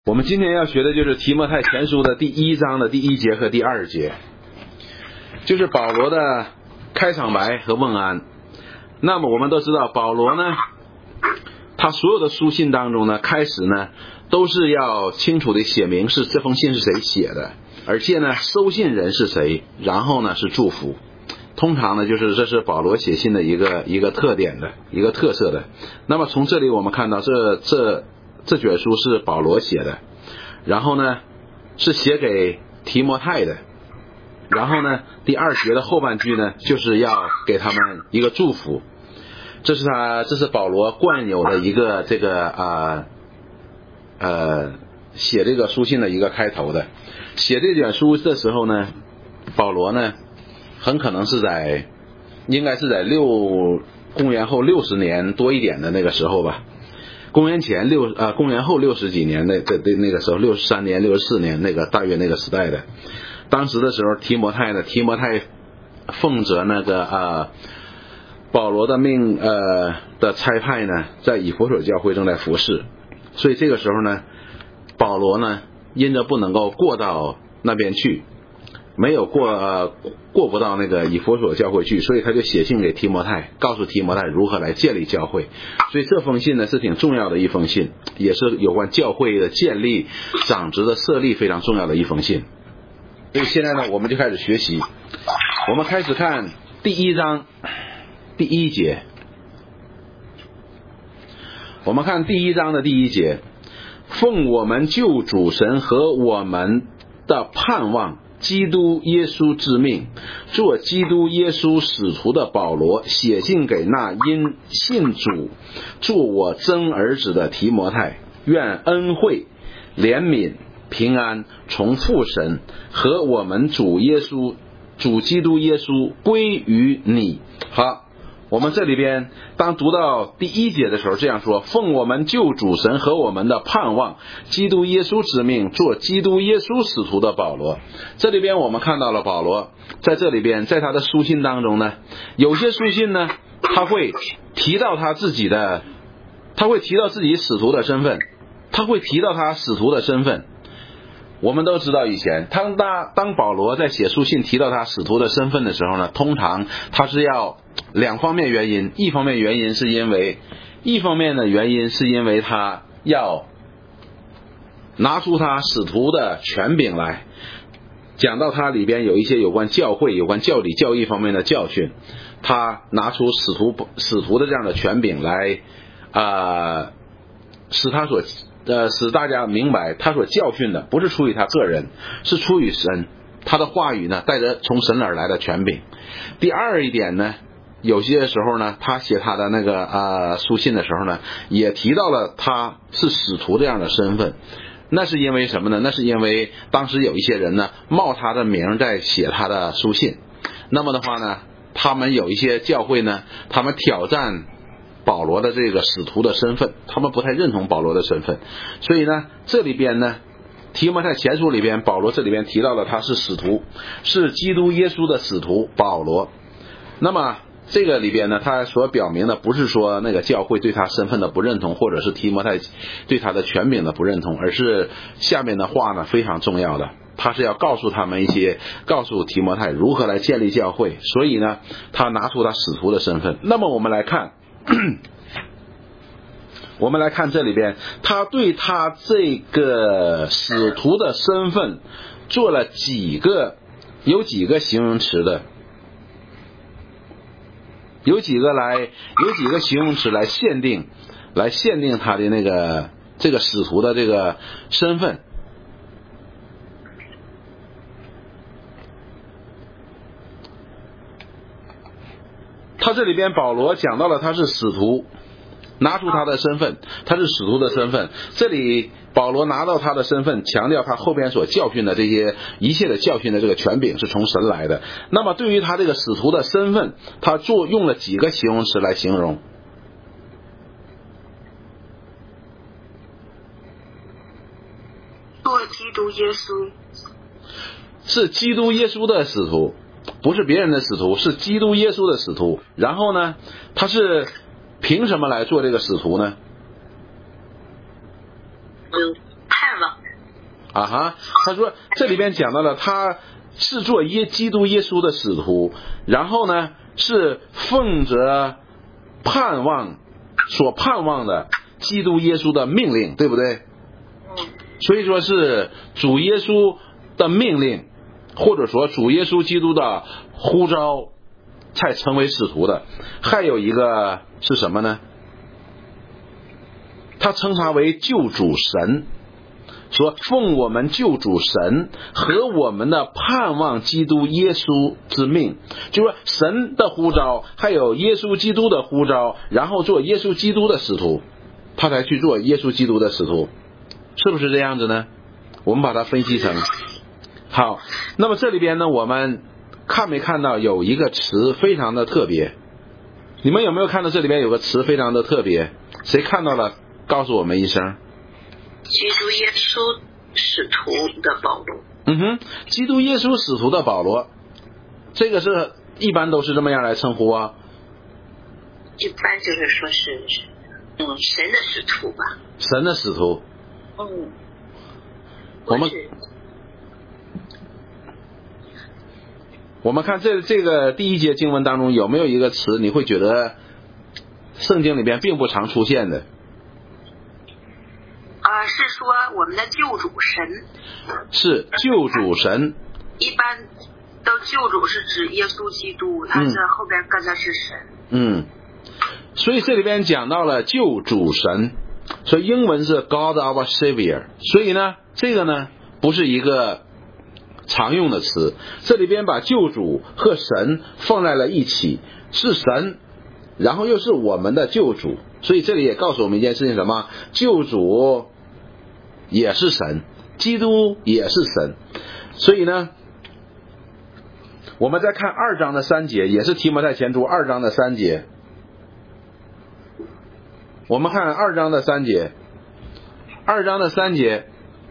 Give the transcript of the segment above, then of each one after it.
我们今天要学的就是提摩太前书的第1章的第1节和第2节，就是保罗的开场白和问安。那么我们都知道，保罗呢，他所有的书信当中呢，开始呢都是要清楚的写明是这封信是谁写的，而且呢收信人是谁，然后呢是祝福。通常呢就是这是保罗写信的一个特点的一个特色的。那么从这里我们看到这卷书是保罗写的，然后呢是写给提摩太的，然后呢第2节的后半句呢就是要给他们一个祝福。这是保罗惯有的一个写这个书信的一个开头的。写这卷书的时候呢，保罗呢很可能应该是在公元后60年多一点的那个时候吧。公元后60几年的那个时候，63年64年那个大约那个时代的。当时的时候提摩太奉着那个保罗的的差派呢，在以弗所教会正在服侍，所以这个时候呢，保罗呢因着不能够过到那边去，没有过不到那个以弗所教会去，所以他就写信给提摩太，告诉提摩太如何来建立教会。所以这封信呢是挺重要的一封信，也是有关教会的建立、长职的设立非常重要的一封信。所以现在呢我们就开始学习，我们开始看第1章第1节。我们看第1章的第1节，奉我们救主神和我们的盼望基督耶稣之命，做基督耶稣使徒的保罗，写信给那因信主做我真儿子的提摩太，愿恩惠、怜悯、平安从父神和我们主基督耶稣归于你。好，我们这里边当读到第1节的时候这样说，奉我们救主神和我们的盼望基督耶稣之命，做基督耶稣使徒的保罗。这里边我们看到了保罗在这里边，在他的书信当中呢，有些书信呢他会提到自己使徒的身份，我们都知道以前当保罗在写书信提到他使徒的身份的时候呢，通常他是要2方面原因。一方面的原因是因为他要拿出他使徒的权柄来，讲到他里边有一些有关教会、有关教理教义方面的教训，他拿出使徒的这样的权柄来使大家明白他所教训的不是出于他个人，是出于神，他的话语呢带着从神而来的权柄。第二一点呢，有些时候呢他写他的那个书信的时候呢，也提到了他是使徒这样的身份。那是因为什么呢？那是因为当时有一些人呢冒他的名在写他的书信，那么的话呢，他们有一些教会呢，他们挑战保罗的这个使徒的身份，他们不太认同保罗的身份。所以呢这里边呢提摩太前书里边，保罗这里边提到了他是使徒，是基督耶稣的使徒保罗。那么这个里边呢，他所表明的不是说那个教会对他身份的不认同，或者是提摩太对他的权柄的不认同，而是下面的话呢非常重要的，他是要告诉提摩太如何来建立教会，所以呢他拿出他使徒的身份。那么我们来看这里边，他对他这个使徒的身份做了有几个形容词的，有几个形容词来限定他的这个使徒的这个身份。他这里边保罗讲到了他是使徒，拿出他的身份，他是使徒的身份。这里保罗拿到他的身份，强调他后边所教训的一切的教训的这个权柄是从神来的。那么对于他这个使徒的身份，他用了几个形容词来形容。 做基督耶稣， 是基督耶稣的使徒，不是别人的使徒，是基督耶稣的使徒。然后呢，他是凭什么来做这个使徒呢？ 盼望。 啊哈，他说这里边讲到了他是做基督耶稣的使徒，然后呢是奉着所盼望的基督耶稣的命令，对不对？所以说是主耶稣的命令，或者说主耶稣基督的呼召才成为使徒的。还有一个是什么呢？他称他为救主神，说奉我们救主神和我们的盼望基督耶稣之命，就是说神的呼召还有耶稣基督的呼召，然后做耶稣基督的使徒，他才去做耶稣基督的使徒，是不是这样子呢？我们把它分析成好。那么这里边呢，我们看没看到有一个词非常的特别？你们有没有看到这里边有个词非常的特别？谁看到了告诉我们一声。 基督耶稣使徒的保罗。 基督耶稣使徒的保罗，这个是一般都是这么样来称呼啊？ 一般就是说是神的使徒吧。 神的使徒。我们看这个第一节经文当中有没有一个词你会觉得圣经里边并不常出现的？ 是说我们的救主神。 是救主神。 一般都救主是指耶稣基督，他是后边跟的是神。 所以这里边讲到了救主神，所以英文是 God our Savior， 所以呢这个呢不是一个常用的词，这里边把救主和神放在了一起，是神然后又是我们的救主，所以这里也告诉我们一件事情，什么？救主也是神，基督也是神。所以呢我们再看2章的3节，也是提摩太前书2章的3节，我们看2章的3节，2章的3节，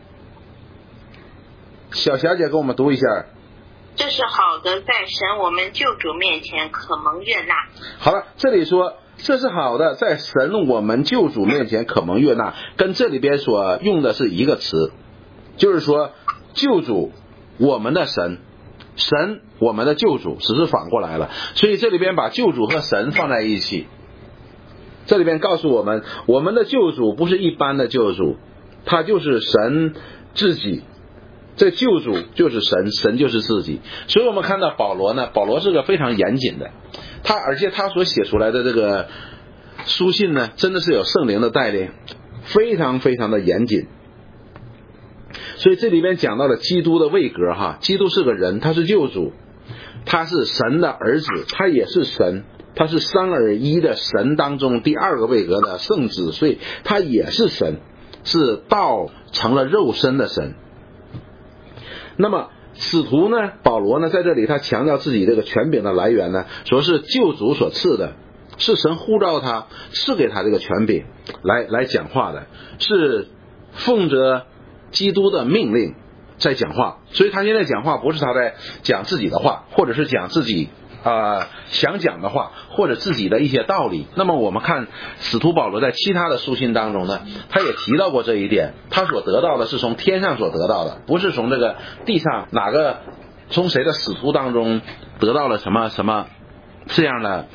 小霞姐给我们读一下。 这是好的，在神我们救主面前可蒙悦纳。 好了，这里说这是好的，在神我们救主面前可蒙悦纳，跟这里边所用的是一个词，就是说救主我们的神，神我们的救主，只是反过来了。所以这里边把救主和神放在一起，这里边告诉我们，我们的救主不是一般的救主，他就是神自己，这救主就是神，神就是自己。所以我们看到保罗呢，保罗是个非常严谨的，而且他所写出来的这个书信呢，真的是有圣灵的带领，非常非常的严谨。所以这里边讲到了基督的位格哈，基督是个人，他是救主，他是神的儿子，他也是神，他是三而一的神当中第2个位格的圣子，所以他也是神，是道成了肉身的神。那么使徒呢，保罗呢，在这里他强调自己这个权柄的来源呢，说是救主所赐的，是神呼召他，赐给他这个权柄来讲话的，是奉着基督的命令在讲话。所以他现在讲话不是他在讲自己的话，或者是讲自己想讲的话，或者自己的一些道理。那么我们看使徒保罗在其他的书信当中呢，他也提到过这一点，他所得到的是从天上所得到的，不是从这个地上从谁的使徒当中得到了什么什么这样的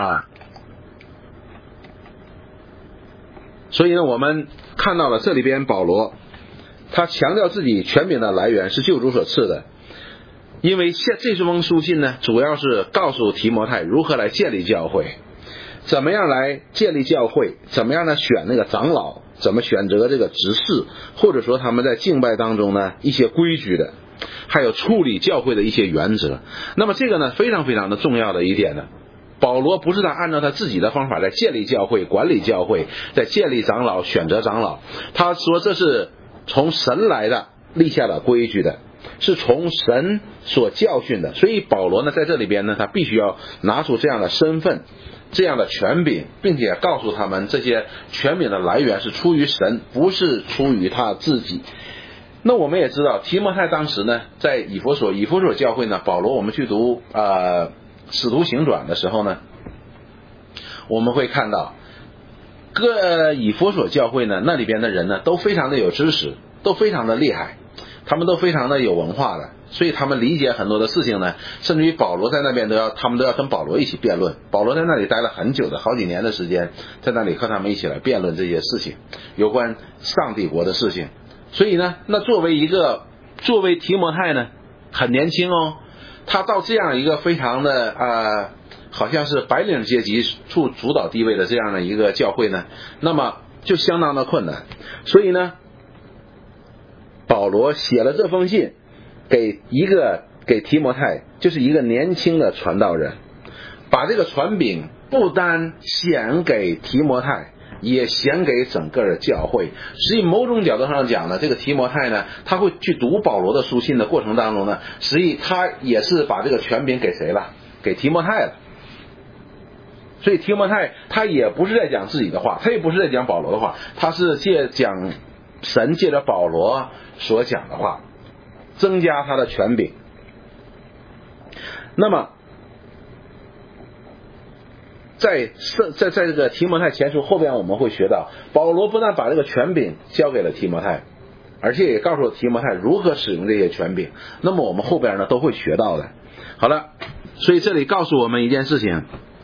所以呢我们看到了这里边保罗他强调自己权柄的来源是救主所赐的。因为这封书信呢，主要是告诉提摩太如何来建立教会，怎么样来建立教会，怎么样呢选那个长老，怎么选择这个执事，或者说他们在敬拜当中呢一些规矩的，还有处理教会的一些原则。那么这个呢非常非常的重要的一点呢，保罗不是他按照他自己的方法在建立教会，管理教会，在建立长老，选择长老，他说这是从神来的，立下了规矩的，是从神所教训的。所以保罗呢在这里边呢，他必须要拿出这样的身份，这样的权柄，并且告诉他们这些权柄的来源是出于神，不是出于他自己。那我们也知道提摩太当时呢在以弗所教会呢，保罗我们去读使徒行传的时候呢，我们会看到以弗所教会呢，那里边的人呢都非常的有知识，都非常的厉害。 他们都非常的有文化的，所以他们理解很多的事情呢，甚至于保罗在那边他们都要跟保罗一起辩论。保罗在那里待了很久的好几年的时间，在那里和他们一起来辩论这些事情，有关上帝国的事情。所以呢，那作为提摩太呢，很年轻哦，他到这样一个非常的好像是白领阶级处主导地位的这样的一个教会呢，那么就相当的困难。所以呢，保罗写了这封信给提摩太，就是一个年轻的传道人，把这个传饼不单显给提摩太，也显给整个的教会。实际某种角度上讲呢，这个提摩太呢，他会去读保罗的书信的过程当中呢，实际他也是把这个权柄给谁了？给提摩太了。所以提摩太他也不是在讲自己的话，他也不是在讲保罗的话，他是讲神借着保罗所讲的话，增加他的权柄。那么在这个提摩太前书后边，我们会学到保罗不但把这个权柄交给了提摩太，而且也告诉了提摩太如何使用这些权柄。那么我们后边呢都会学到的。好了，所以这里告诉我们一件事情。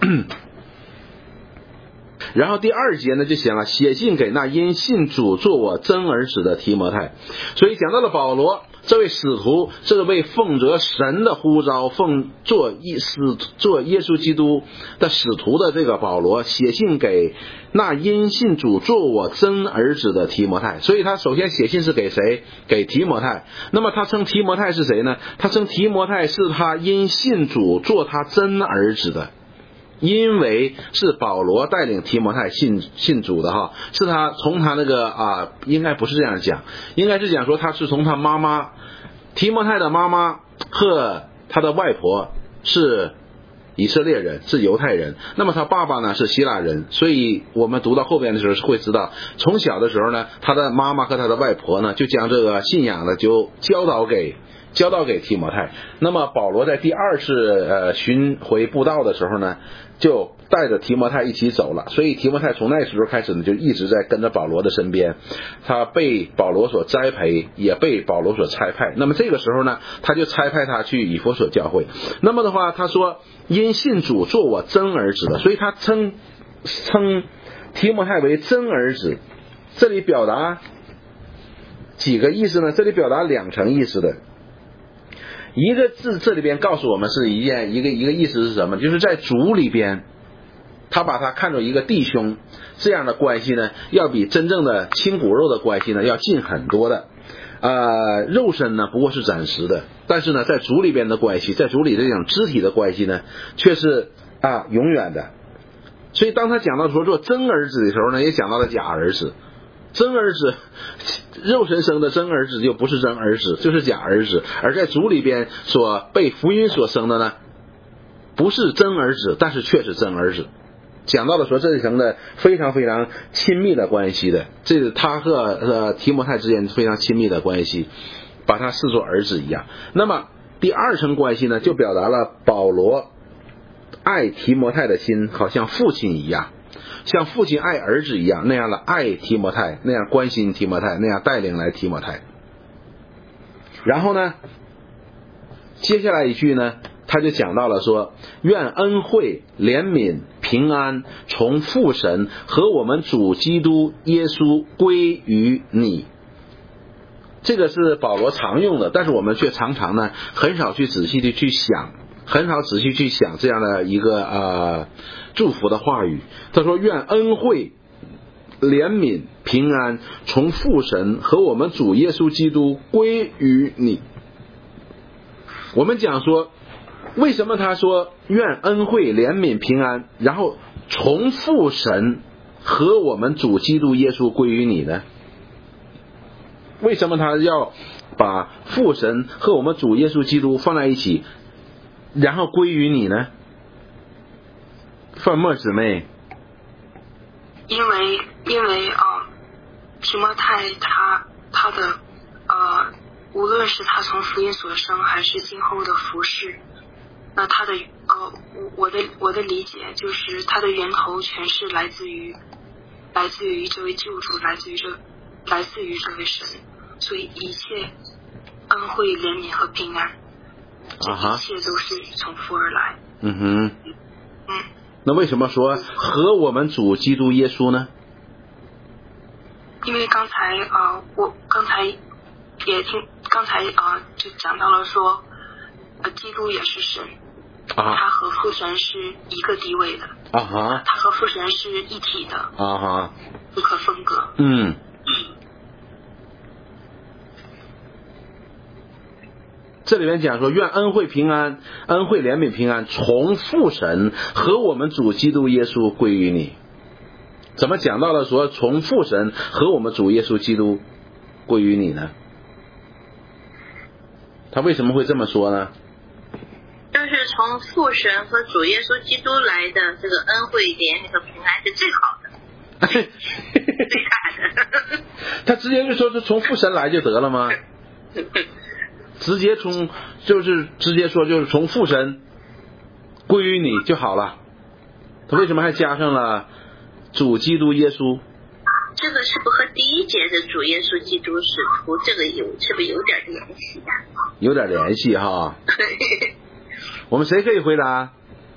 然后第2节呢就写了，写信给那因信主做我真儿子的提摩太。所以讲到了保罗这位使徒，这位奉着神的呼召做耶稣基督的使徒的这个保罗，写信给那因信主做我真儿子的提摩太。所以他首先写信是给谁？给提摩太。那么他称提摩太是谁呢？他称提摩太是他因信主做他真儿子的。因为是保罗带领提摩太信主的哈，是他从他那个应该不是这样讲，应该是讲说他是从他妈妈提摩太的妈妈和他的外婆是以色列人，是犹太人，那么他爸爸呢是希腊人。所以我们读到后边的时候会知道，从小的时候呢，他的妈妈和他的外婆呢就将这个信仰呢就教导给提摩太。那么保罗在第2次巡回布道的时候呢，就带着提摩太一起走了。所以提摩太从那时候开始呢，就一直在跟着保罗的身边，他被保罗所栽培，也被保罗所差派。那么这个时候呢，他就差派他去以弗所教会。那么的话，他说因信主做我真儿子的，所以他称提摩太为真儿子。这里表达几个意思呢？这里表达2层意思的。一个字这里边告诉我们是一个意思是什么？就是在主里边，他把他看作一个弟兄，这样的关系呢，要比真正的亲骨肉的关系呢要近很多的。肉身呢不过是暂时的，但是呢在主里边的关系，在主里这种肢体的关系呢，却是永远的。所以当他讲到说做真儿子的时候呢，也讲到了假儿子。真儿子，肉身生的真儿子就不是真儿子，就是假儿子。而在主里边所被福音所生的呢，不是真儿子，但是却是真儿子。讲到了说这一层的非常非常亲密的关系的，这是他和提摩太之间非常亲密的关系，把他视作儿子一样。那么第2层关系呢，就表达了保罗爱提摩太的心好像父亲一样，像父亲爱儿子一样，那样的爱提摩太，那样关心提摩太，那样带领来提摩太。然后呢，接下来一句呢，他就讲到了说，愿恩惠、怜悯、平安从父神和我们主基督耶稣归于你。这个是保罗常用的，但是我们却常常呢很少去仔细的去想，这样的一个祝福的话语。他说愿恩惠、怜悯、平安从父神和我们主耶稣基督归于你。我们讲说为什么他说愿恩惠、怜悯、平安，然后从父神和我们主基督耶稣归于你呢？为什么他要把父神和我们主耶稣基督放在一起，然后归于你呢？范默姊妹， 因为提摩太他的无论是他从福音所生还是今后的服事，那他的我的理解就是他的源头全是来自于这位救主，来自于这位神，所以一切恩惠、怜悯和平安，这一切都是从父而来。 那为什么说和我们主基督耶稣呢？ 因为刚才就讲到了说，基督也是神，他和父神是一个地位的，他和父神是一体的，不可分割。 这里面讲说，愿恩惠平安、恩惠怜悯平安从父神和我们主基督耶稣归于你。怎么讲到了说从父神和我们主耶稣基督归于你呢？他为什么会这么说呢？ 就是从父神和主耶稣基督来的这个恩惠、怜悯和平安是最好的，最大的。 他直接就说是从父神来就得了吗？直接说就是从父神归于你就好了。他为什么还加上了主基督耶稣？ 这个是不和第一节的主耶稣基督使徒这个是不是有点联系呀？ 有点联系哈。我们谁可以回答？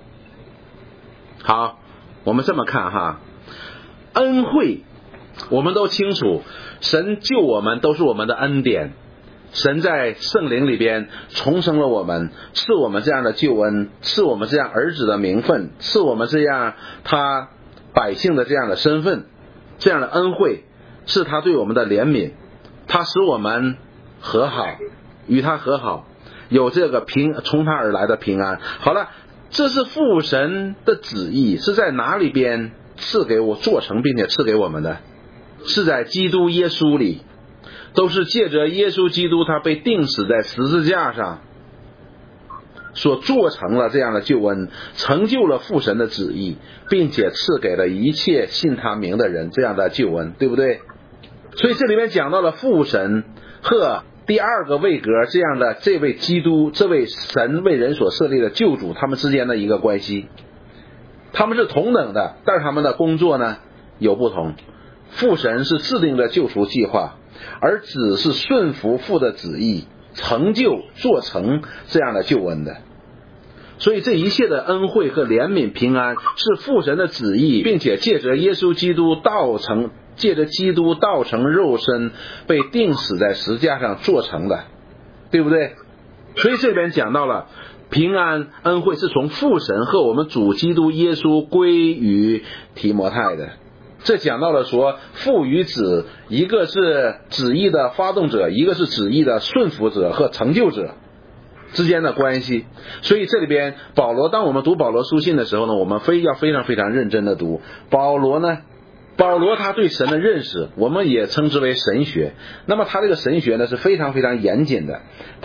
好，我们这么看哈，恩惠我们都清楚，神救我们都是我们的恩典，神在圣灵里边重生了我们，赐我们这样的救恩，赐我们这样儿子的名分，赐我们这样他百姓的这样的身份，这样的恩惠，是他对我们的怜悯，他使我们和好，与他和好，有这个从他而来的平安。好了，这是父神的旨意，是在哪里边赐给我做成并且赐给我们的？是在基督耶稣里，都是借着耶稣基督他被钉死在十字架上所做成了这样的救恩，成就了父神的旨意，并且赐给了一切信他名的人这样的救恩，对不对？所以这里面讲到了父神和第二个位格这样的这位基督，这位神为人所设立的救主，他们之间的一个关系，他们是同等的，但是他们的工作呢有不同。父神是制定了救赎计划，而子是顺服父的旨意，成就做成这样的救恩的。所以这一切的恩惠和怜悯平安是父神的旨意，并且借着耶稣基督借着基督道成肉身，被钉死在十字架上做成的，对不对？所以这边讲到了平安恩惠是从父神和我们主基督耶稣归于提摩太的。这讲到了说父与子，一个是旨意的发动者，一个是旨意的顺服者和成就者之间的关系。所以这里边保罗，当我们读保罗书信的时候呢，我们要非常非常认真的读。保罗他对神的认识我们也称之为神学。那么他这个神学呢是非常非常严谨的，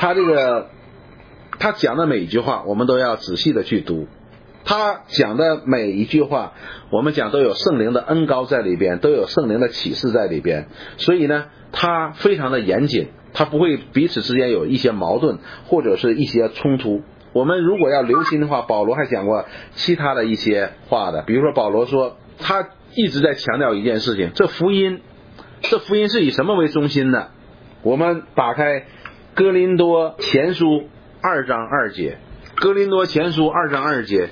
他讲的每一句话我们都要仔细的去读，他讲的每一句话我们讲都有圣灵的恩膏在里边，都有圣灵的启示在里边。所以呢他非常的严谨，他不会彼此之间有一些矛盾或者是一些冲突。我们如果要留心的话，保罗还讲过其他的一些话的，比如说保罗说他一直在强调一件事情，这福音是以什么为中心的？我们打开哥林多前书2章2节，哥林多前书2章2节，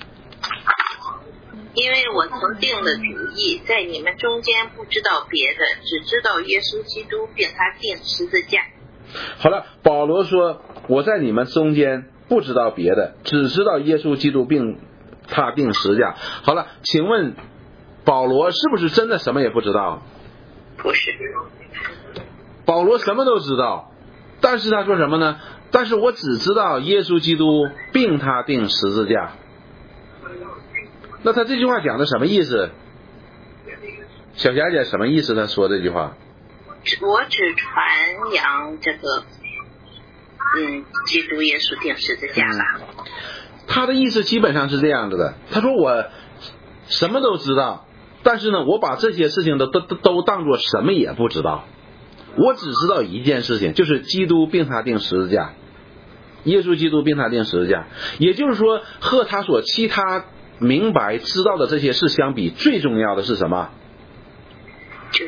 因为我曾定了主意，在你们中间不知道别的，只知道耶稣基督并他钉十字架。 好了，保罗说我在你们中间不知道别的，只知道耶稣基督并他钉十字架。好了，请问保罗是不是真的什么也不知道？ 不是， 保罗什么都知道，但是他说什么呢？但是我只知道耶稣基督并他钉十字架。那他这句话讲的什么意思？小霞姐什么意思？他说这句话， 我只传扬这个基督耶稣钉十字架了。 他的意思基本上是这样子的，他说我什么都知道，但是呢我把这些事情都当作什么也不知道，我只知道一件事情，就是基督并他钉十字架，耶稣基督并他钉十字架。也就是说和他所其他明白知道的这些事相比，最重要的是什么？ 就是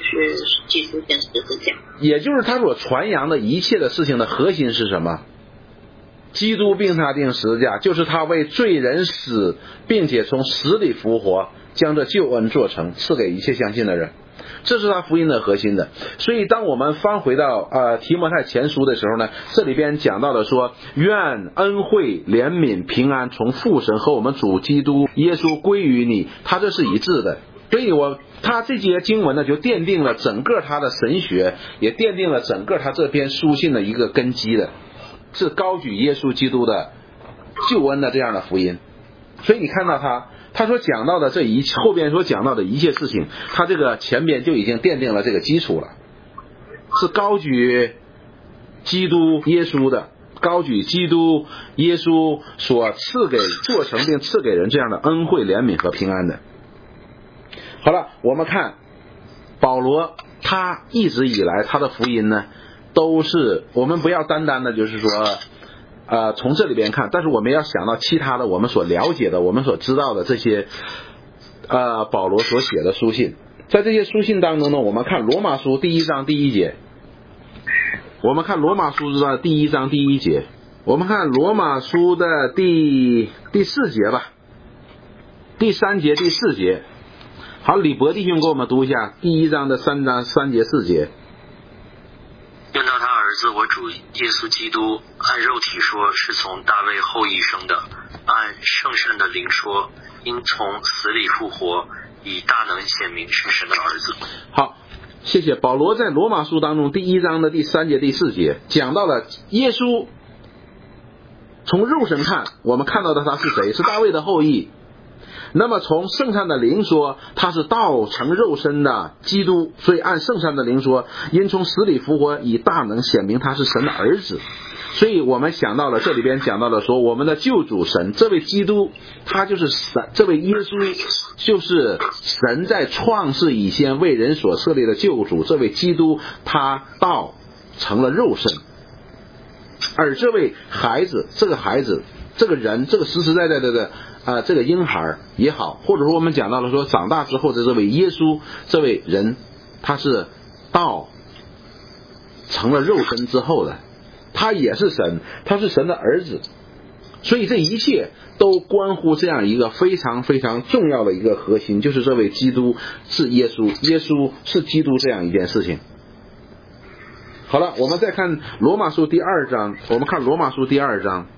就是基督跟十字架。 也就是他所传扬的一切的事情的核心是什么？基督并他定十字架，就是他为罪人死，并且从死里复活，将这救恩做成，赐给一切相信的人。这是他福音的核心的。所以当我们翻回到提摩太前书的时候呢，这里边讲到了说，愿恩惠怜悯平安从父神和我们主基督耶稣归于你，他这是一致的。所以他这节经文呢，就奠定了整个他的神学，也奠定了整个他这篇书信的一个根基的，是高举耶稣基督的救恩的这样的福音。所以你看到他所讲到的后边所讲到的一切事情，他这个前边就已经奠定了这个基础了，是高举基督耶稣的，高举基督耶稣所做成并赐给人这样的恩惠怜悯和平安的。好了，我们看保罗他一直以来他的福音呢，都是我们不要单单的就是说从这里边看，但是我们要想到其他的我们所了解的我们所知道的这些保罗所写的书信。在这些书信当中呢，我们看罗马书第1章第1节，我们看罗马书的第1章第1节，我们看罗马书的第4节吧，第3节第4节。好，李博弟兄给我们读一下第1章的3节4节。 论到他儿子我主耶稣基督，按肉体说是从大卫后裔生的，按圣神的灵说因从死里复活，以大能显明是神的儿子。 好，谢谢。保罗在罗马书当中第1章的第3节第4节讲到了耶稣，从肉身看我们看到的他是谁？是大卫的后裔。那么从圣善的灵说他是道成肉身的基督，所以按圣善的灵说因从死里复活，以大能显明他是神的儿子。所以我们想到了这里边讲到了说，我们的救主神这位基督他就是神，这位耶稣就是神在创世以前为人所设立的救主，这位基督他道成了肉身。而这位孩子，这个孩子，这个人，这个实实在在的这个婴孩也好，或者说我们讲到了说长大之后的这位耶稣，这位人他是道成了肉身之后的，他也是神，他是神的儿子。所以这一切都关乎这样一个非常非常重要的一个核心，就是这位基督是耶稣，耶稣是基督这样一件事情。好了，我们再看罗马书第2章，我们看罗马书第2章，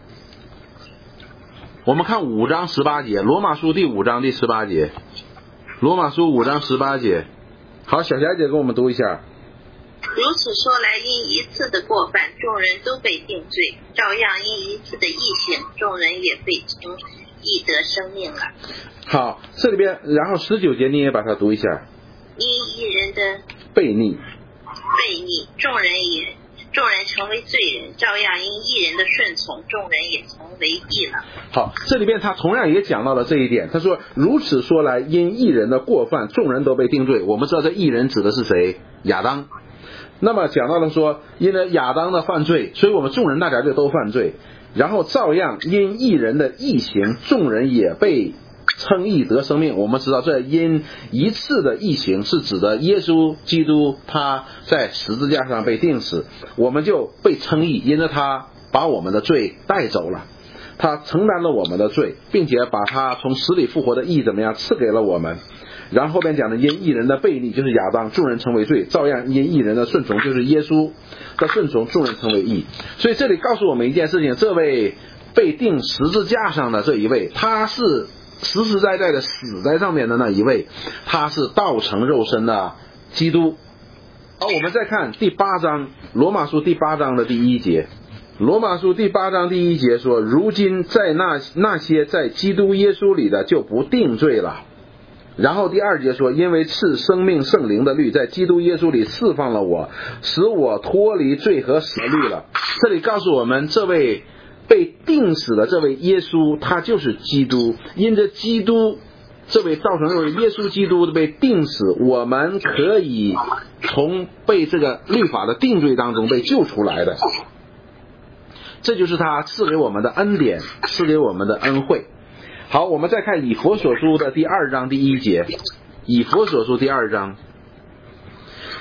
我们看5章18节，罗马书第5章第18节，罗马书5章18节。好，小霞姐给我们读一下。 如此说来，因一次的过犯，众人都被定罪；照样因一次的义行，众人也被称义得生命了。 好，这里边，然后19节你也把它读一下。 因一人的悖逆， 众人成为罪人；照样因一人的顺从，众人也成为义了。 好，这里边他同样也讲到了这一点。他说，如此说来，因一人的过犯，众人都被定罪。我们知道这一人指的是谁？亚当。那么讲到了说，因为亚当的犯罪，所以我们众人大家就都犯罪。然后照样因一人的义行，众人也被称义得生命。我们知道这因一次的义行是指的耶稣基督他在十字架上被钉死，我们就被称义，因为他把我们的罪带走了，他承担了我们的罪，并且把他从死里复活的义怎么样赐给了我们。然后后边讲的因一人的悖逆就是亚当，众人成为罪；照样因一人的顺从就是耶稣的顺从，众人成为义。所以这里告诉我们一件事情，这位被钉十字架上的这一位，他是实实在在的死在上面的那一位，他是道成肉身的基督。好，我们再看第8章，罗马书第8章的第1节。罗马书第8章第1节说，如今在那些在基督耶稣里的就不定罪了。然后第2节说，因为赐生命圣灵的律在基督耶稣里释放了我，使我脱离罪和死的律了。这里告诉我们，这位被钉死的这位耶稣，他就是基督。因着基督这位造成的耶稣基督的被钉死，我们可以从被这个律法的定罪当中被救出来的。这就是他赐给我们的恩典，赐给我们的恩惠。好，我们再看以弗所书的第2章第1节。以弗所书第2章，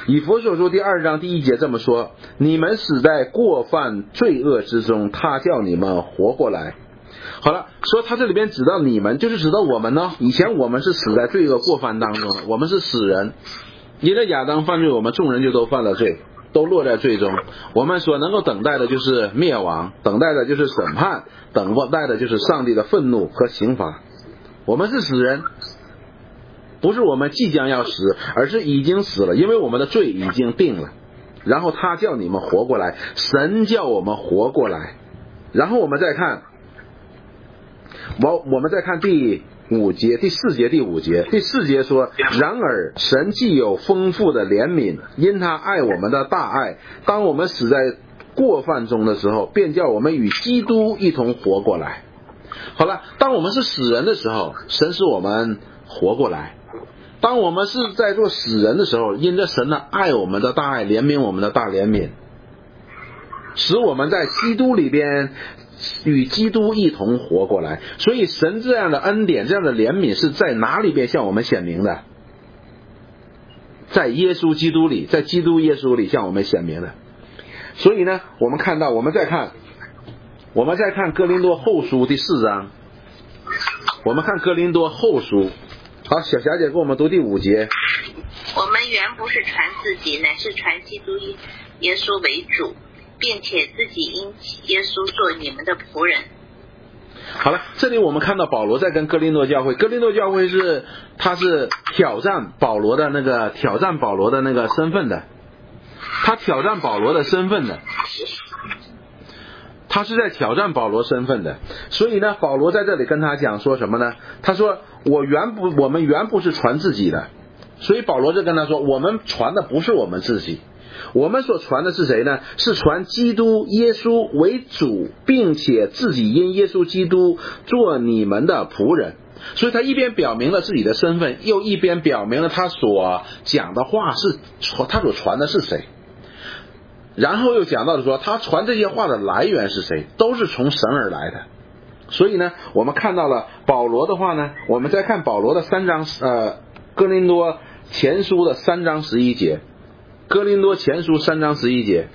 以弗所书第2章第1节这么说，你们死在过犯罪恶之中，他叫你们活过来。好了，说他这里边指到你们，就是指到我们呢。以前我们是死在罪恶过犯当中的，我们是死人，因着亚当犯罪，我们众人就都犯了罪，都落在罪中。我们所能够等待的就是灭亡，等待的就是审判，等待的就是上帝的愤怒和刑罚。我们是死人，不是我们即将要死，而是已经死了，因为我们的罪已经定了。然后他叫你们活过来，神叫我们活过来。然后我们再看第4节、第5节。第4节说，然而神既有丰富的怜悯，因他爱我们的大爱，当我们死在过犯中的时候，便叫我们与基督一同活过来。好了，当我们是死人的时候，神使我们活过来。当我们是在做死人的时候，因着神的爱我们的大爱，怜悯我们的大怜悯，使我们在基督里边与基督一同活过来。所以神这样的恩典，这样的怜悯是在哪里边向我们显明的？在耶稣基督里，在基督耶稣里向我们显明的。所以呢，我们再看哥林多后书第4章。我们看哥林多后书。好，小霞姐给我们读第5节。 我们原不是传自己，乃是传基督耶稣为主，并且自己因耶稣做你们的仆人。 好了，这里我们看到保罗在跟哥林多教会他是挑战保罗的那个身份的，他挑战保罗的身份的。他是在挑战保罗身份的，所以呢，保罗在这里跟他讲说什么呢？他说我们原不是传自己的，所以保罗就跟他说，我们传的不是我们自己，我们所传的是谁呢？是传基督耶稣为主，并且自己因耶稣基督做你们的仆人。所以他一边表明了自己的身份，又一边表明了他所讲的话他所传的是谁。然后又讲到了说，他传这些话的来源是谁，都是从神而来的。所以呢，我们看到了保罗的话呢，我们再看保罗的哥林多前书的3章11节。哥林多前书3章11节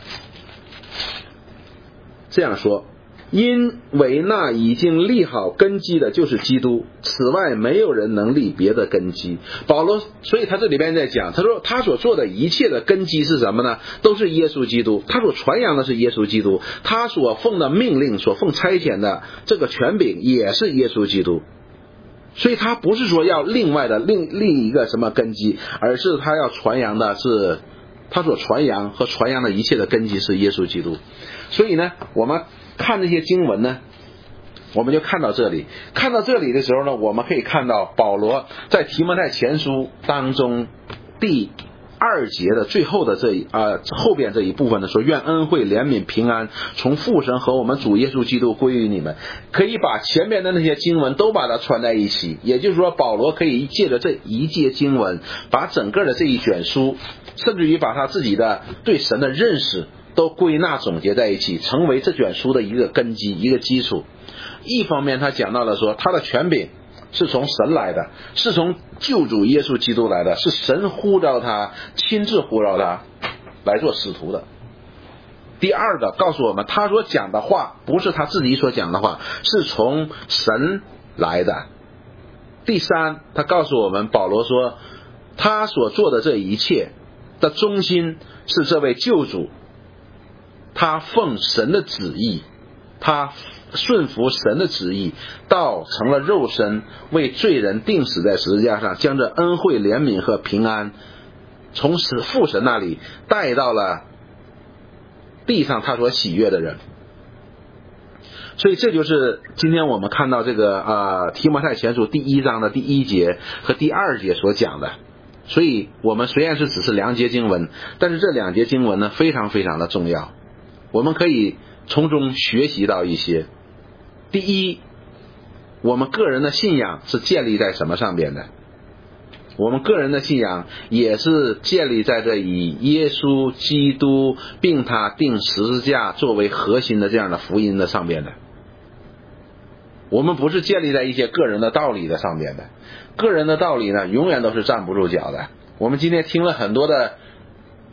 这样说，因为那已经立好根基的就是基督，此外没有人能立别的根基。保罗，所以他这里边在讲，他说他所做的一切的根基是什么呢？都是耶稣基督，他所传扬的是耶稣基督，他所奉的命令，所奉差遣的这个权柄也是耶稣基督。所以他不是说要另外的另一个什么根基，而是他要传扬的是他所传扬和传扬的一切的根基是耶稣基督。所以呢，我们看这些经文呢，我们就看到这里的时候呢，我们可以看到保罗在提摩太前书当中第2节的最后的后边这一部分的说，愿恩惠怜悯平安从父神和我们主耶稣基督归于你们。可以把前面的那些经文都把它串在一起，也就是说保罗可以借着这一节经文，把整个的这一卷书，甚至于把他自己的对神的认识都归纳总结在一起，成为这卷书的一个根基，一个基础。一方面他讲到了说，他的权柄是从神来的，是从救主耶稣基督来的，是神呼召他，亲自呼召他来做使徒的。第二个告诉我们，他所讲的话不是他自己所讲的话，是从神来的。第三，他告诉我们，保罗说他所做的这一切的中心是这位救主，他奉神的旨意，他顺服神的旨意，道成了肉身，为罪人钉死在十字架上，将这恩惠怜悯和平安从父神那里带到了地上他所喜悦的人。所以这就是今天我们看到这个提摩太前书第1章的第1节和第2节所讲的。所以我们虽然只是2节经文，但是这2节经文呢非常非常的重要，我们可以从中学习到一些。第一，我们个人的信仰是建立在什么上边的？我们个人的信仰也是建立在这以耶稣基督并他钉十字架作为核心的这样的福音的上边的。我们不是建立在一些个人的道理的上边的，个人的道理呢永远都是站不住脚的。我们今天听了很多的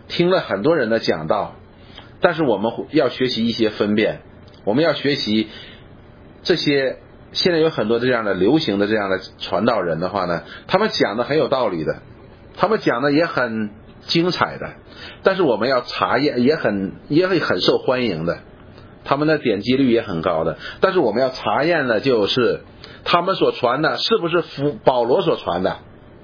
听了很多人的讲道，但是我们要学习一些分辨，我们要学习这些现在有很多这样的流行的这样的传道人的话呢，他们讲的很有道理的，他们讲的也很精彩的，但是我们要查验，也会很受欢迎的，他们的点击率也很高的，但是我们要查验的就是他们所传的是不是保罗所传的，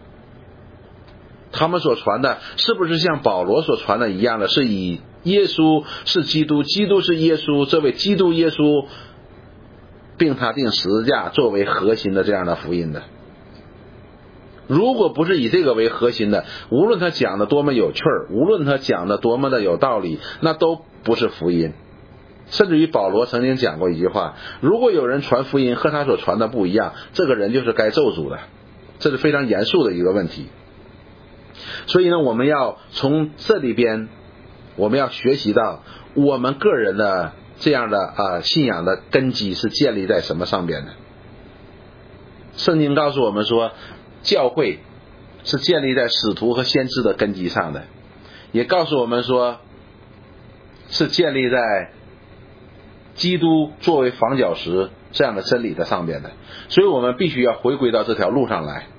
他们所传的是不是像保罗所传的一样的，是以耶稣是基督，基督是耶稣，这位基督耶稣并他定十字架作为核心的这样的福音的。如果不是以这个为核心的，无论他讲的多么有趣儿，无论他讲的多么的有道理，那都不是福音。甚至于保罗曾经讲过一句话，如果有人传福音和他所传的不一样，这个人就是该咒诅的，这是非常严肃的一个问题。所以呢，我们要从这里边我们要学习到我们个人的这样的信仰的根基是建立在什么上边的。圣经告诉我们说，教会是建立在使徒和先知的根基上的，也告诉我们说是建立在基督作为房角石这样的真理的上边的。所以我们必须要回归到这条路上来，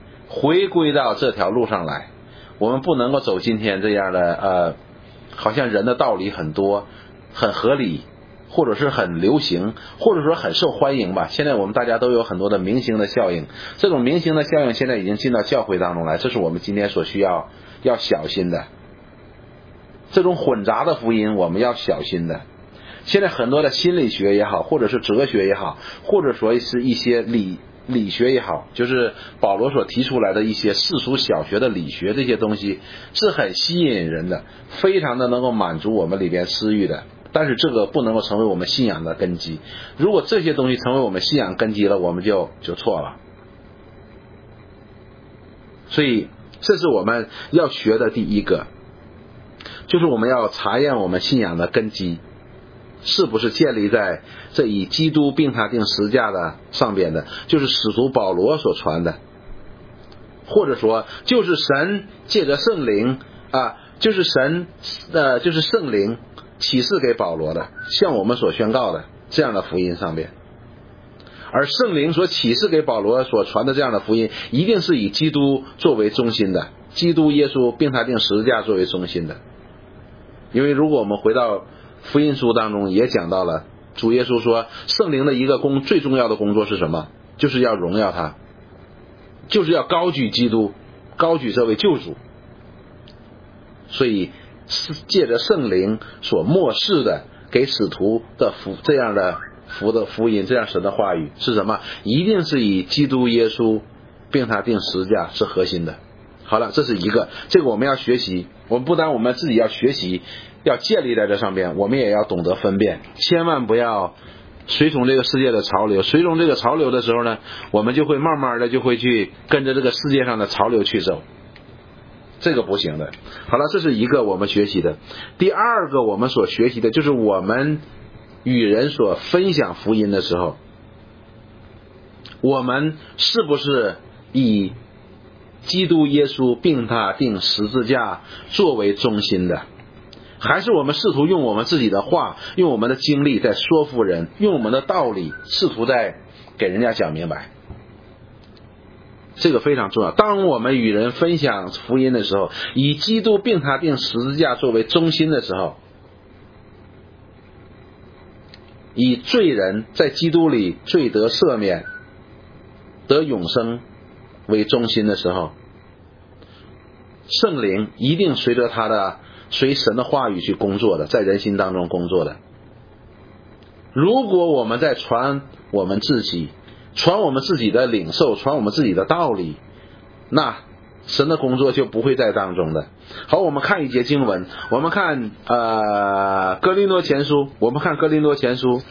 我们不能够走今天这样的好像人的道理很多很合理，或者是很流行，或者说很受欢迎吧。现在我们大家都有很多的明星的效应，这种明星的效应现在已经进到教会当中来，这是我们今天所需要小心的。这种混杂的福音我们要小心的。现在很多的心理学也好，或者是哲学也好，或者说是一些理学也好，就是保罗所提出来的一些世俗小学的理学，这些东西是很吸引人的，非常的能够满足我们里边私欲的，但是这个不能够成为我们信仰的根基。如果这些东西成为我们信仰根基了，我们就错了。所以这是我们要学的第一个，就是我们要查验我们信仰的根基是不是建立在这以基督并他定十字架的上边的，就是使徒保罗所传的，或者说就是神借着圣灵就是圣灵启示给保罗的，向我们所宣告的这样的福音上边。而圣灵所启示给保罗所传的这样的福音，一定是以基督作为中心的，基督耶稣并他定十字架作为中心的。因为如果我们回到福音书当中也讲到了，主耶稣说圣灵的一个最重要的工作是什么？就是要荣耀他，就是要高举基督，高举这位救主。所以借着圣灵所默示的给使徒的这样的福音，这样神的话语是什么？一定是以基督耶稣并他定十字架是核心的。好了，这是一个，这个我们要学习。我们不但我们自己要学习，要建立在这上边，我们也要懂得分辨，千万不要随从这个世界的潮流。随从这个潮流的时候呢，我们就会慢慢的就会去跟着这个世界上的潮流去走，这个不行的。好了，这是一个我们学习的。第二个我们所学习的就是我们与人所分享福音的时候，我们是不是以基督耶稣并他定十字架作为中心的，还是我们试图用我们自己的话，用我们的经历在说服人，用我们的道理试图在给人家讲明白。这个非常重要。当我们与人分享福音的时候，以基督并他定十字架作为中心的时候，以罪人在基督里罪得赦免得永生为中心的时候，圣灵一定随神的话语去工作的，在人心当中工作的。如果我们在传我们自己的领受，传我们自己的道理，那神的工作就不会在当中的。好，我们看一节经文，我们看哥林多前书，我们看哥林多前书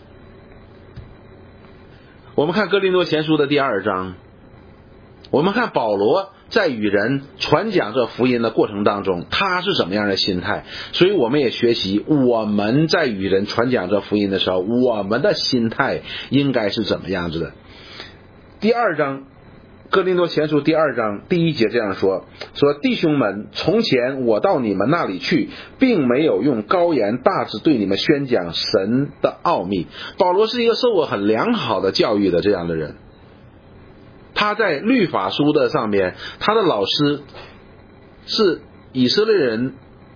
的第2章，我们看保罗在与人传讲这福音的过程当中，他是什么样的心态。所以我们也学习我们在与人传讲这福音的时候，我们的心态应该是怎么样子的。第2章哥林多前书第2章第1节这样说，弟兄们，从前我到你们那里去，并没有用高言大志对你们宣讲神的奥秘。保罗是一个受过很良好的教育的这样的人，他在律法书的上面，他的老师是以色列人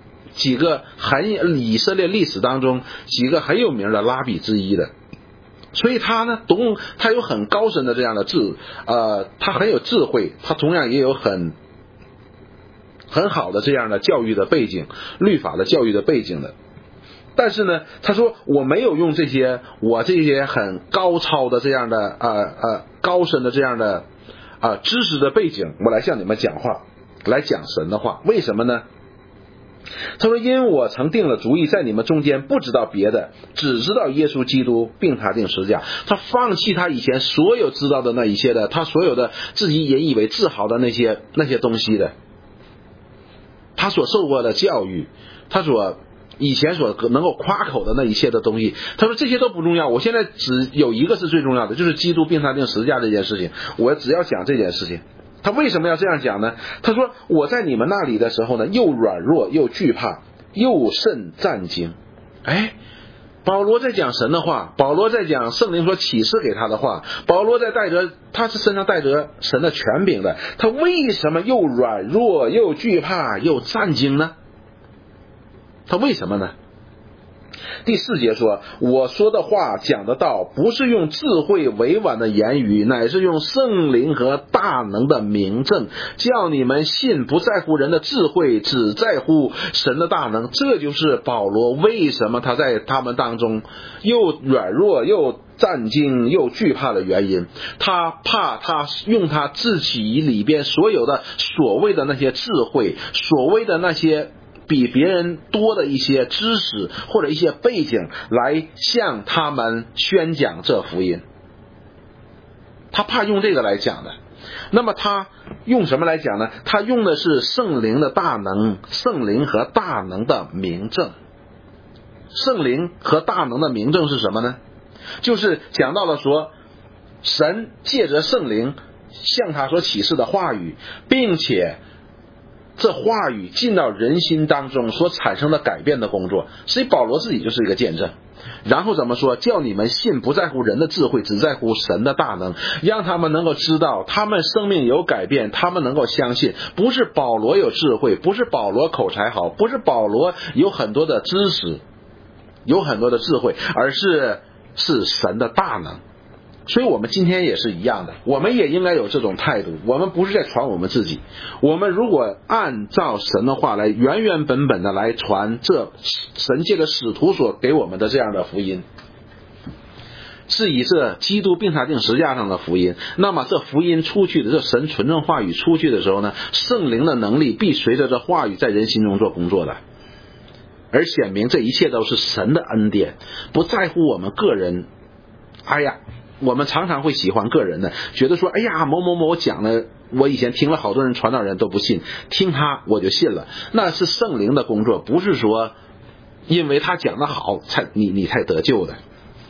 以色列历史当中几个很有名的拉比之一的，所以他呢他有很高深的这样的他很有智慧，他同样也有很好的这样的教育的背景，律法的教育的背景的。但是呢，他说我没有用这些很高超的这样的高深的这样的知识的背景，我来向你们讲话，来讲神的话。为什么呢？他说因为我曾定了主意，在你们中间不知道别的，只知道耶稣基督并他定十字架。他放弃他以前所有知道的那一些的，他所有的自己引以为自豪的那些东西的，他所受过的教育，他所以前所能够夸口的那一切的东西，他说这些都不重要，我现在只有一个是最重要的，就是基督并他定十字架这件事情，我只要讲这件事情。他为什么要这样讲呢？他说我在你们那里的时候呢，又软弱又惧怕，又甚战惊。保罗在讲神的话，保罗在讲圣灵所启示给他的话，保罗他是身上带着神的权柄的，他为什么又软弱又惧怕又战惊呢？他为什么呢？第4节说，我说的话讲的道，不是用智慧委婉的言语，乃是用圣灵和大能的明证，叫你们信不在乎人的智慧，只在乎神的大能。这就是保罗为什么他在他们当中又软弱又战惊又惧怕的原因。他怕他用他自己里边所有的所谓的那些智慧，所谓的那些比别人多的一些知识或者一些背景来向他们宣讲这福音，他怕用这个来讲的。那么他用什么来讲呢？他用的是圣灵的大能，圣灵和大能的明证。圣灵和大能的明证是什么呢？就是讲到了说神借着圣灵向他所启示的话语，并且这话语进到人心当中所产生的改变的工作。所以保罗自己就是一个见证。然后怎么说？叫你们信不在乎人的智慧，只在乎神的大能，让他们能够知道他们生命有改变，他们能够相信不是保罗有智慧，不是保罗口才好，不是保罗有很多的知识，有很多的智慧，而是神的大能。所以我们今天也是一样的，我们也应该有这种态度。我们不是在传我们自己，我们如果按照神的话来原原本本的来传这神借着使徒所给我们的这样的福音，是以这基督并他定十字架上的福音，那么这福音出去的，这神纯正话语出去的时候呢，圣灵的能力必随着这话语在人心中做工作的，而显明这一切都是神的恩典，不在乎我们个人。我们常常会喜欢个人的，觉得说某某某讲了，我以前听了好多人传道人都不信，听他我就信了。那是圣灵的工作，不是说因为他讲得好你才得救的。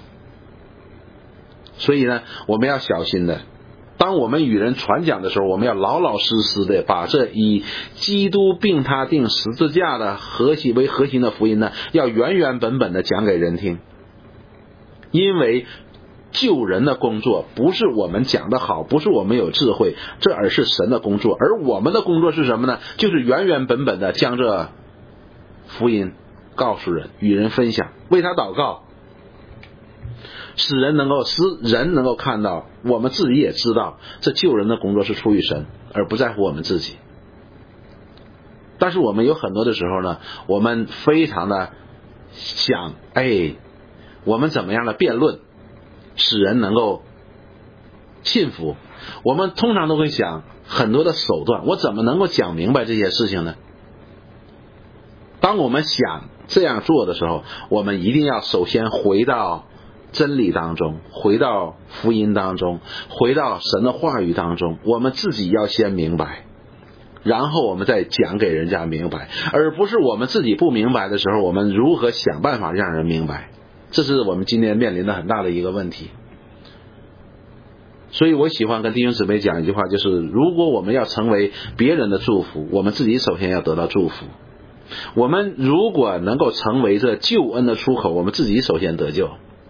所以呢，我们要小心的，当我们与人传讲的时候，我们要老老实实的把这以基督并他定十字架的为核心的福音呢，要原原本本的讲给人听。因为救人的工作不是我们讲的好，不是我们有智慧，这而是神的工作。而我们的工作是什么呢？就是原原本本的将这福音告诉人，与人分享，为他祷告，使人能够看到，我们自己也知道这救人的工作是出于神，而不在乎我们自己。但是我们有很多的时候呢，我们非常的想我们怎么样的辩论使人能够信服，我们通常都会想很多的手段，我怎么能够讲明白这些事情呢？当我们想这样做的时候，我们一定要首先回到真理当中，回到福音当中，回到神的话语当中，我们自己要先明白，然后我们再讲给人家明白，而不是我们自己不明白的时候，我们如何想办法让人明白。这是我们今天面临的很大的一个问题。 所以我喜欢跟弟兄姊妹讲一句话，就是如果我们要成为别人的祝福，我们自己首先要得到祝福。我们如果能够成为这救恩的出口，我们自己首先得救。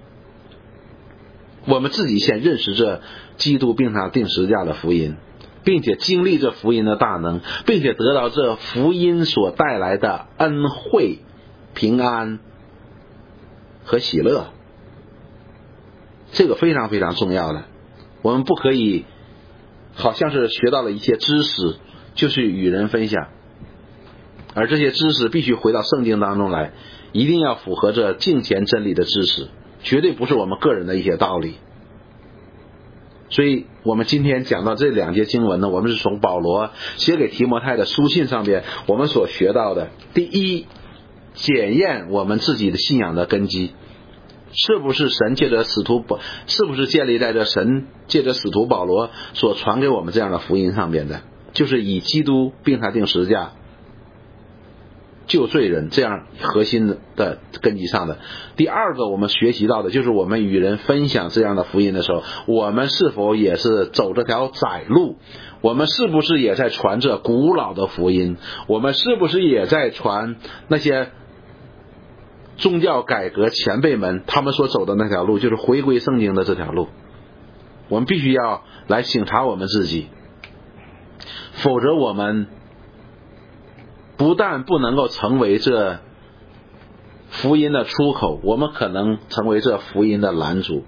我们自己先认识这基督并他钉十字架的福音，并且经历这福音的大能，并且得到这福音所带来的恩惠、平安和喜乐，这个非常非常重要的。我们不可以好像是学到了一些知识就是与人分享，而这些知识必须回到圣经当中来，一定要符合这敬虔真理的知识，绝对不是我们个人的一些道理。所以我们今天讲到这两节经文呢，我们是从保罗写给提摩太的书信上边我们所学到的。第一，检验我们自己的信仰的根基，是不是神借着是不是建立在这神借着使徒保罗所传给我们这样的福音上边的，就是以基督并他钉十字架救罪人这样核心的根基上的。第二个我们学习到的就是我们与人分享这样的福音的时候，我们是否也是走这条窄路，我们是不是也在传这古老的福音，我们是不是也在传那些宗教改革前辈们他们所走的那条路，就是回归圣经的这条路。我们必须要来省察我们自己，否则我们不但不能够成为这福音的出口，我们可能成为这福音的拦阻。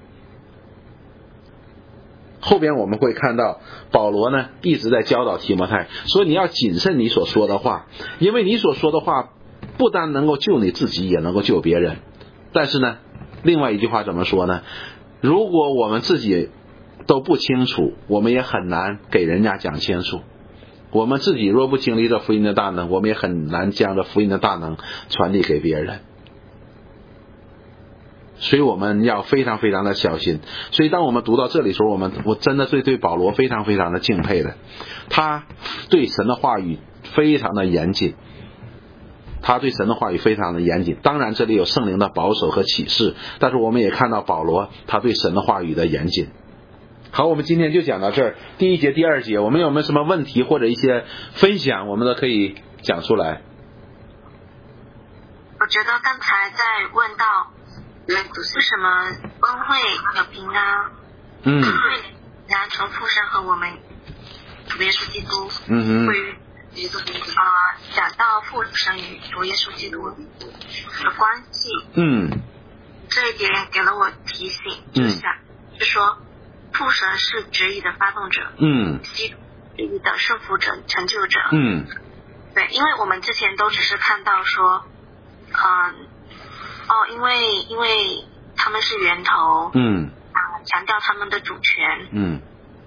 后边我们会看到保罗呢一直在教导提摩太，说你要谨慎你所说的话，因为你所说的话不但能够救你自己，也能够救别人。但是呢，另外一句话怎么说呢？如果我们自己都不清楚，我们也很难给人家讲清楚。我们自己若不经历这福音的大能，我们也很难将这福音的大能传递给别人。所以我们要非常非常的小心。所以当我们读到这里的时候，我真的是对保罗非常非常的敬佩的。他对神的话语非常的严谨，当然这里有圣灵的保守和启示，但是我们也看到保罗他对神的话语的严谨。好，我们今天就讲到这儿，第一节第二节，我们有没有什么问题或者一些分享，我们都可以讲出来。 我觉得刚才在问到为什么恩惠有平安，恩惠然后从父神和我们主耶稣基督会讲到父神与主耶稣基督的关系，这一点给了我提醒，就是说父神是旨意的发动者，基督旨意的顺服者、成就者，对，因为我们之前都只是看到说，因为他们是源头，强调他们的主权，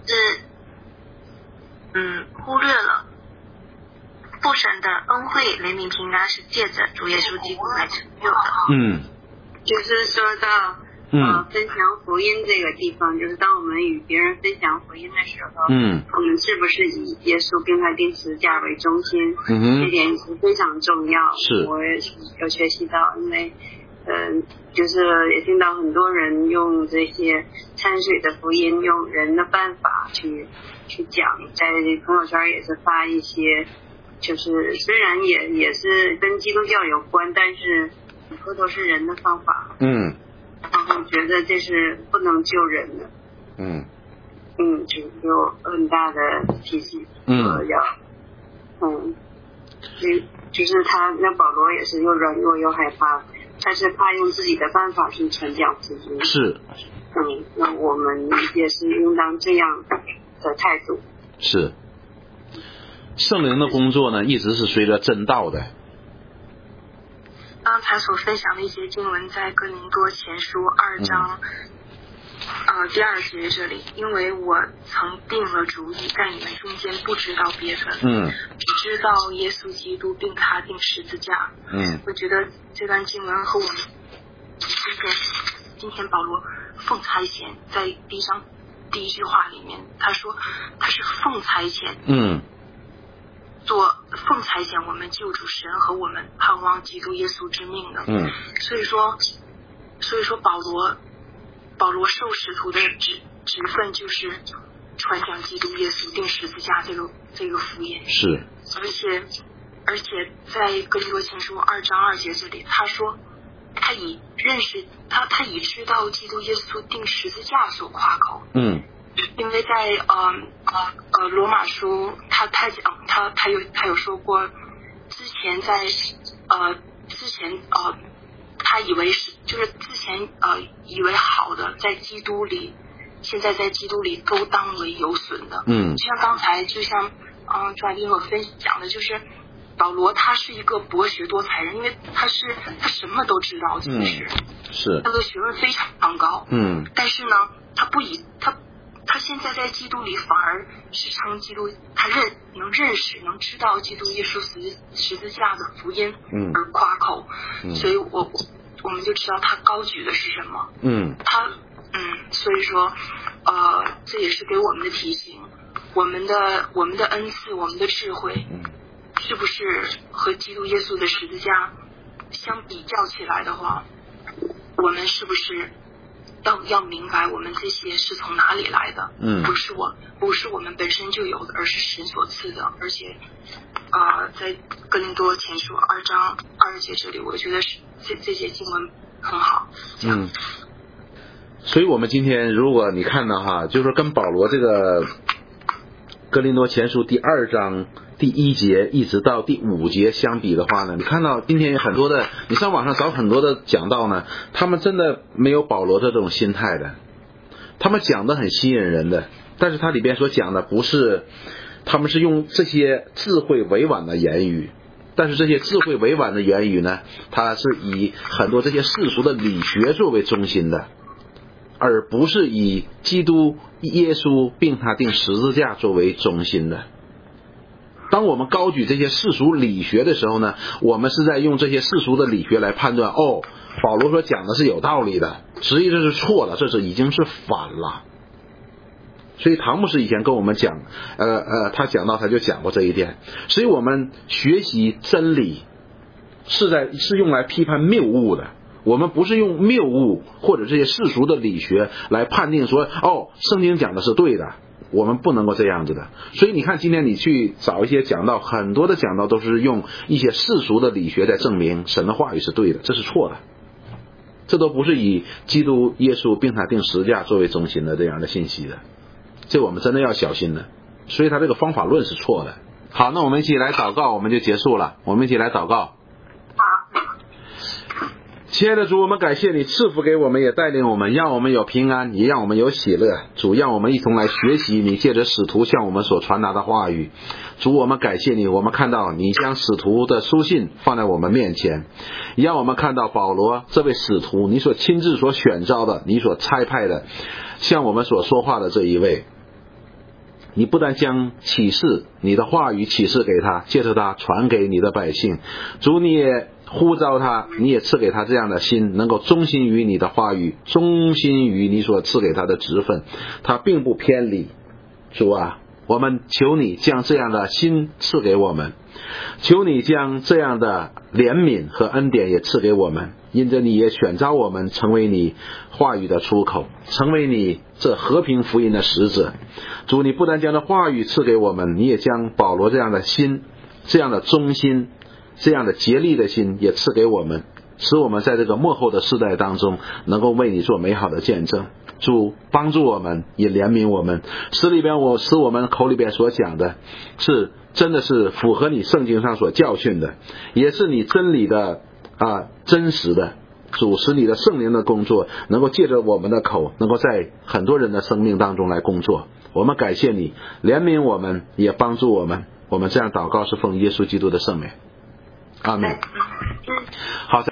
忽略了父神的恩惠、怜悯、平安是借着主耶稣基督来成就的。 就是说到分享福音这个地方，就是当我们与别人分享福音的时候，我们是不是以耶稣并他钉十字架为中心？这点是非常重要。 是， 我也有学习到，因为就是也听到很多人用这些掺水的福音，用人的办法去讲，在朋友圈也是发一些，就是虽然也是跟基督教有关，但是很多都是人的方法。然后觉得这是不能救人的，就有很大的提醒，就是他那保罗也是又软弱又害怕，但是怕用自己的办法去传讲福音。是，那我们也是应当这样的态度。 是，圣灵的工作呢，一直是随着真道的。 刚才所分享的一些经文在哥林多前书2章第2节这里，因为我曾定了主意，在你们中间不知道别人，只知道耶稣基督并他钉十字架。我觉得这段经文和我们今天保罗奉差遣在第一章第一句话里面，他说他是奉差遣，做奉差遣我们救主神和我们盼望基督耶稣之命的。所以说保罗受使徒的职分就是传讲基督耶稣钉十字架这个福音。 是。 而且在哥林多前书2章2节这里，他说他以知道基督耶稣钉十字架所夸口。因为在罗马书他讲他有说过，之前他以为是就是之前以为好的，在基督里，现在在基督里都当为有损的。就像刚才就像转斌我分享的，就是保罗他是一个博学多才人，因为他什么都知道，是他的学问非常高。但是呢，他现在在基督里反而是称基督，他能认识能知道基督耶稣十字架的福音而夸口。所以我们就知道他高举的是什么。所以说这也是给我们的提醒，我们的恩赐，我们的智慧是不是和基督耶稣的十字架相比较起来的话，我们是不是要明白我们这些是从哪里来的？不是我们本身就有的，而是神所赐的。而且在哥林多前书2章2节这里，我觉得是这节经文很好。 所以我们今天如果你看到哈，就是跟保罗这个哥林多前书第2章第1节一直到第5节相比的话呢，你看到今天有很多的，你上网上找很多的讲道呢，他们真的没有保罗的这种心态的，他们讲的很吸引人的，但是他里边所讲的不是，他们是用这些智慧委婉的言语，但是这些智慧委婉的言语呢，它是以很多这些世俗的理学作为中心的，而不是以基督耶稣并他钉十字架作为中心的。当我们高举这些世俗理学的时候呢，我们是在用这些世俗的理学来判断，保罗所讲的是有道理的，实际这是错的，这是已经是反了。所以唐牧师以前跟我们讲，他讲到他就讲过这一点。所以我们学习真理是用来批判谬误的，我们不是用谬误或者这些世俗的理学来判定说，圣经讲的是对的，我们不能够这样子的。所以你看今天你去找一些讲道，很多的讲道都是用一些世俗的理学在证明神的话语是对的，这是错的，这都不是以基督耶稣并他钉十字架作为中心的这样的信息的，这我们真的要小心的。所以他这个方法论是错的。好，那我们一起来祷告，我们就结束了。我们一起来祷告。亲爱的主，我们感谢你赐福给我们，也带领我们，让我们有平安，也让我们有喜乐。主，让我们一同来学习你借着使徒向我们所传达的话语。主，我们感谢你，我们看到你将使徒的书信放在我们面前，让我们看到保罗这位使徒，你所亲自所选召的，你所差派的，向我们所说话的这一位。你不但将启示你的话语启示给他，借着他传给你的百姓。主，你也呼召他，你也赐给他这样的心，能够忠心于你的话语，忠心于你所赐给他的职分，他并不偏离。主啊，我们求你将这样的心赐给我们，求你将这样的怜悯和恩典也赐给我们，因着你也选召我们成为你话语的出口，成为你这和平福音的使者。主，你不但将这话语赐给我们，你也将保罗这样的心，这样的忠心，这样的竭力的心也赐给我们，使我们在这个末后的世代当中能够为你做美好的见证。主，帮助我们，也怜悯我们，使我们口里边所讲的是真的是符合你圣经上所教训的，也是你真理的真实的。主，使你的圣灵的工作能够借着我们的口，能够在很多人的生命当中来工作。我们感谢你，怜悯我们，也帮助我们。我们这样祷告是奉耶稣基督的圣名，阿们。好。